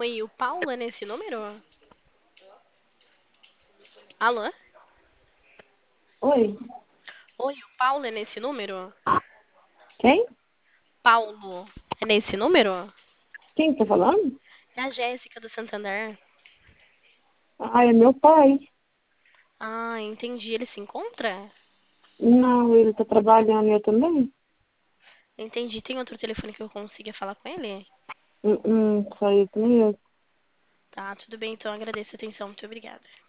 Oi, o Paulo é nesse número? Alô? Oi, Oi, o Paulo é nesse número? quem? Paulo é nesse número? Quem tá falando? É a Jéssica do Santander. Ah, é meu pai. Ah, entendi. Ele se encontra? Não, ele tá trabalhando, eu também. Entendi. Tem outro telefone que eu consiga falar com ele? Só isso mesmo. Tá, tudo bem, então agradeço a atenção. Muito obrigada.